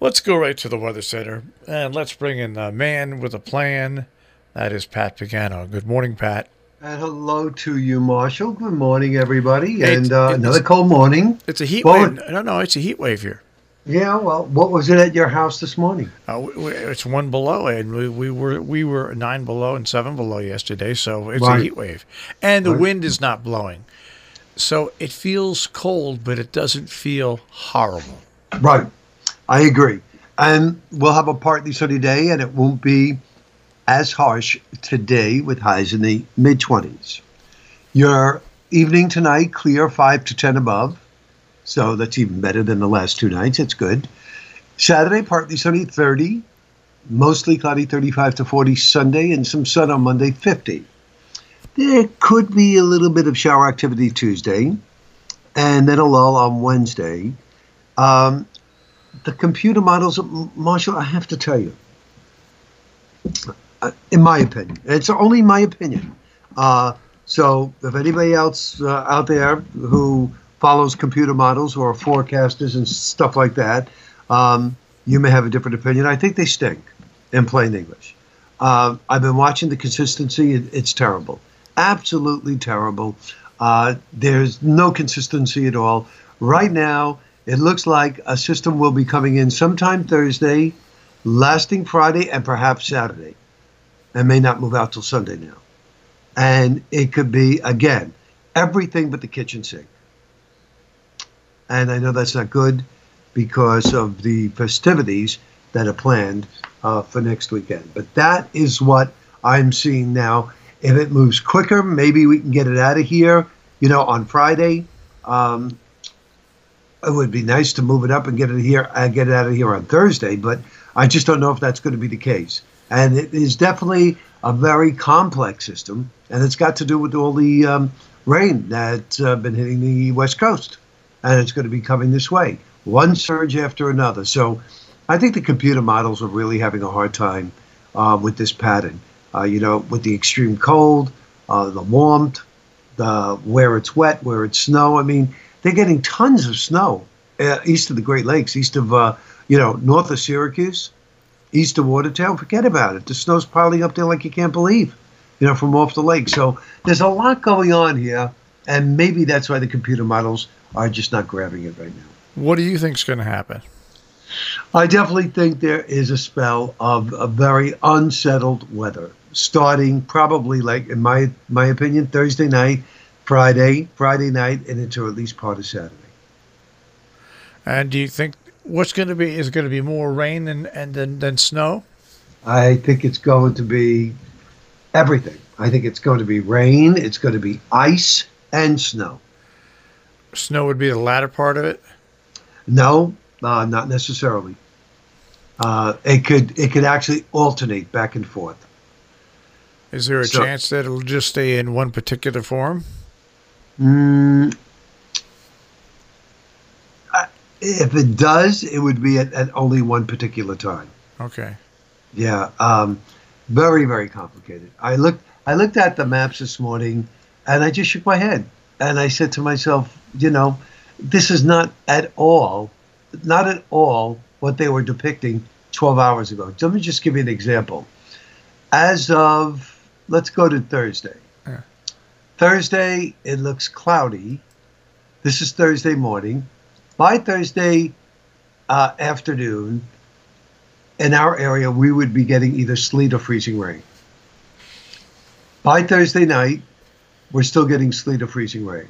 Let's go right to the Weather Center and let's bring in the man with a plan. That is Pat Pagano. Good morning, Pat. And hello to you, Marshall. Good morning, everybody. Hey, And it's another cold morning. it's a heat wave. Well, No, it's a heat wave here. yeah, well, what was it at your house this morning? It's one below, and we were 9 below and 7 below yesterday, so it's a Right, heat wave, and the right, wind is not blowing, so it feels cold, but it doesn't feel horrible. right. I agree. And we'll have a partly sunny day, and it won't be as harsh today with highs in the mid 20s. Your evening tonight, clear 5 to 10 above. So that's even better than the last 2 nights. It's good. Saturday, partly sunny, 30. Mostly cloudy, 35 to 40 Sunday, and some sun on Monday, 50. There could be a little bit of shower activity Tuesday, and then a lull on Wednesday. Um, the computer models, Marshall, I have to tell you, in my opinion, it's only my opinion. So if anybody else out there who follows computer models or forecasters and stuff like that, you may have a different opinion. I think they stink, in plain English. I've been watching the consistency. It's terrible. Absolutely terrible. There's no consistency at all. Right now, it looks like a system will be coming in sometime Thursday, lasting Friday, and perhaps Saturday, and may not move out till Sunday now. And it could be, again, everything but the kitchen sink. And I know that's not good because of the festivities that are planned for next weekend. But that is what I'm seeing now. If it moves quicker, maybe we can get it out of here, on Friday. It would be nice to move it up and get it here, get it out of here on Thursday, but I just don't know if that's going to be the case. And it is definitely a very complex system, and it's got to do with all the rain that's been hitting the West Coast, and it's going to be coming this way, one surge after another. So I think the computer models are really having a hard time with this pattern, with the extreme cold, the warmth, the where it's wet, where it's snow. I mean, they're getting tons of snow east of the Great Lakes, east of, north of Syracuse, east of Watertown. Forget about it. The snow's piling up there like you can't believe, from off the lake. So there's a lot going on here, and maybe that's why the computer models are just not grabbing it right now. What do you think's going to happen? I definitely think there is a spell of a very unsettled weather, starting probably, like in my opinion, Thursday night, Friday night, and into at least part of Saturday. And do you think what's going to be is going to be more rain than snow? I think it's going to be everything. I think it's going to be rain, it's going to be ice and snow. Snow would be the latter part of it. No, not necessarily. It could actually alternate back and forth. Is there a So, chance that it'll just stay in one particular form? mm, if it does, it would be at only one particular time. Okay. Yeah, very, very complicated. I looked at the maps this morning, and I just shook my head, and I said to myself, this is not at all what they were depicting 12 hours ago. Let me just give you an example. As of, let's go to Thursday. Yeah. Thursday, it looks cloudy. This is Thursday morning. By Thursday afternoon, in our area, we would be getting either sleet or freezing rain. By Thursday night, we're still getting sleet or freezing rain.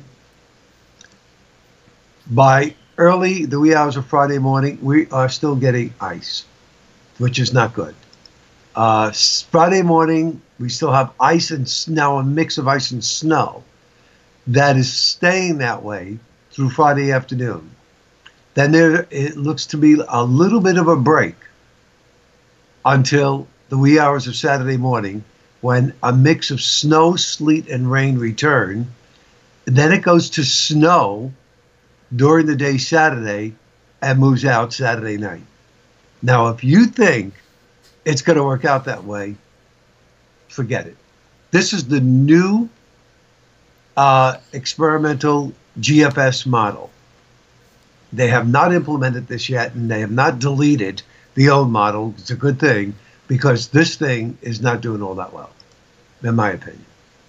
By early, the wee hours of Friday morning, we are still getting ice, which is not good. Friday morning, we still have ice and now a mix of ice and snow that is staying that way through Friday afternoon. Then it looks to be a little bit of a break until the wee hours of Saturday morning when a mix of snow, sleet, and rain return. Then it goes to snow during the day Saturday and moves out Saturday night. Now, if you think it's going to work out that way, forget it. This is the new experimental GFS model. They have not implemented this yet, and they have not deleted the old model. It's a good thing because this thing is not doing all that well, in my opinion.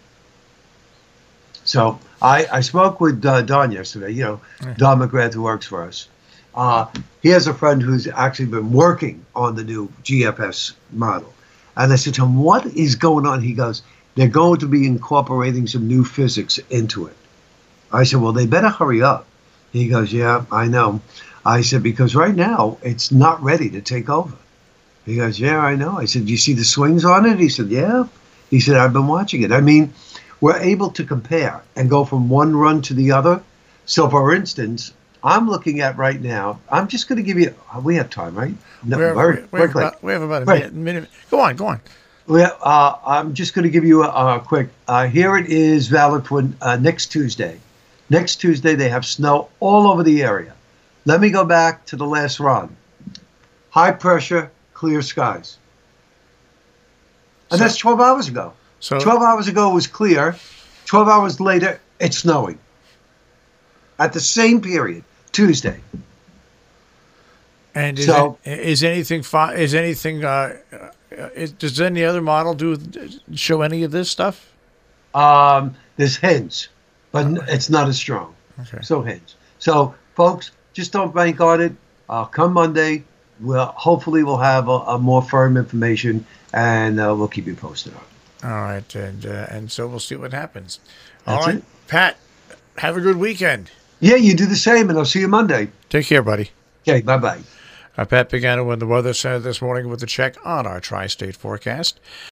So I spoke with Don yesterday, Don McGrath, who works for us. He has a friend who's actually been working on the new GFS model. And I said to him, what is going on? He goes, they're going to be incorporating some new physics into it. I said, well, they better hurry up. He goes, yeah, I know. I said, because right now it's not ready to take over. He goes, yeah, I know. I said, do you see the swings on it? He said, yeah. He said, I've been watching it. I mean, we're able to compare and go from one run to the other. So, for instance, I'm looking at right now, I'm just going to give you, we have time, right? No, we have about a minute. Go on. Well, I'm just going to give you a quick, here it is valid for next Tuesday. Next Tuesday, they have snow all over the area. Let me go back to the last run. High pressure, clear skies. And that's 12 hours ago. So 12 hours ago it was clear. 12 hours later, it's snowing. At the same period, Tuesday. And does any other model show any of this stuff? There's hints, but it's not as strong. Okay. So hints. So folks, just don't bank on it. Come Monday, hopefully we'll have a more firm information, and we'll keep you posted on it. All right, and so we'll see what happens. That's all right, it. Pat, have a good weekend. Yeah, you do the same, and I'll see you Monday. Take care, buddy. Okay, bye-bye. Pat Pagano in the Weather Center this morning with a check on our tri-state forecast.